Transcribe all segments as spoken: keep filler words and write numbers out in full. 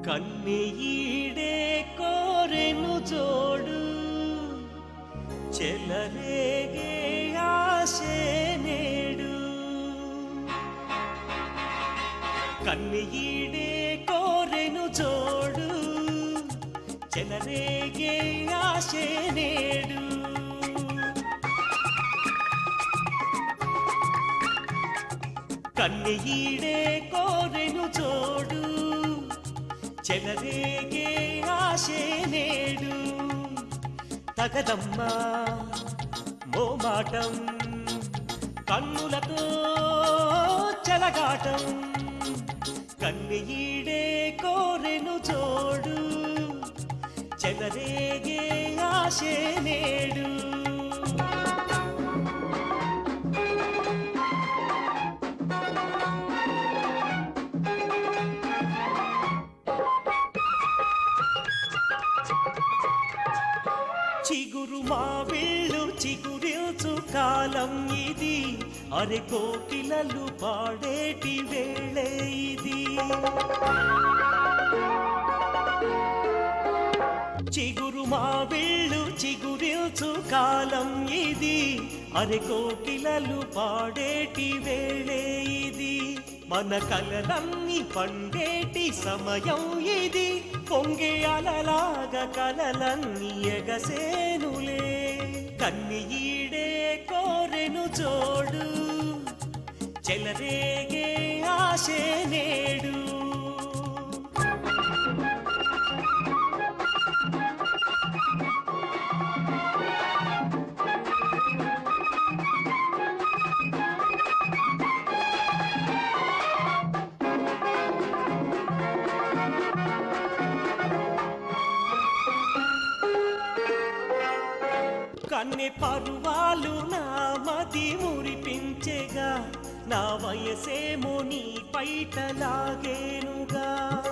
కన్నీడే కోరెను జోడు చెలరేగే ఆశే నేడు కన్నీడే కోరెను జోడు చెలరేగే ఆశే నేడు కన్నీడే కోరెను జోడు చెలరేగే ఆశే నేడు తగదమ్మా మోమాటం కన్నులతో చెలగాటం కన్నీడే కోరెను జోడు చెలరేగే ఆశే నేడు చిగురు మావిళ్ళు చిగురిల్చు కాలం ఇది అరె కోకిలలు పాడేటి వేళే ఇది చిగురు మావిళ్ళు చిగురిల్చు కాలం ఇది అరె కోకిలలు పాడేటి వేళే ఇది మన కలలన్నీ పండేటి సమయం ఇది పొంగే అలలాగా కలలన్నీ ఎగసేనులే కన్నీడే కోరెను జోడు చెలరేగే ఆశే నేడు కన్నె పరువాలు నా మది మురిపించెగా నా వయసేమో నీ పైట లాగేనుగా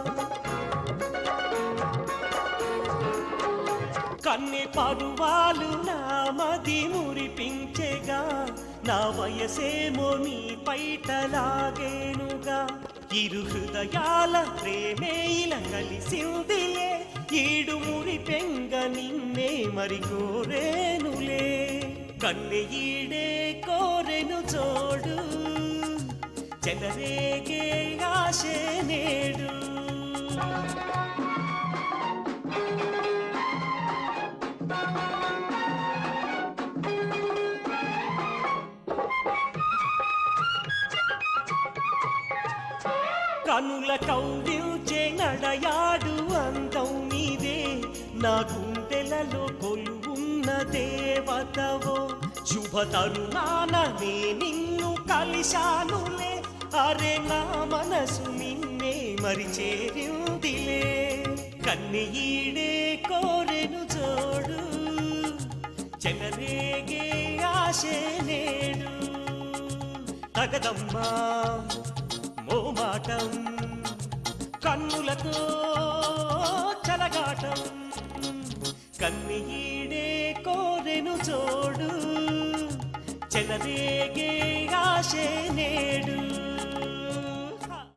కన్నె పరువాలు నా మది మురిపించెగా నా వయసేమో నీ పైట లాగేనుగా ఇరు హృదయాల ప్రేమే ఇలా కలిసిందిలే ఈడు మురి పెంగ నిన్నే మరి కోరేనులే కన్నీడే కోరెను జోడు చెలరేగే ఆశే నేడు కనుల కౌగిల్చే నడయాడు అందం నీదే నా గుండెలలో కొలువున్న దేవతవో శుభ తరుణాన నే నిన్ను కలిశానులే అరే నా మనసు నిన్నే మరి చేరిందిలే కన్నీడే కోరెను జోడు చెలరేగే ఆశే నేడు తగదమ్మా మోమాటం కన్నులతో చలగాటం కన్నీడే కోరెను జోడు చెలరేగే ఆశే నేడు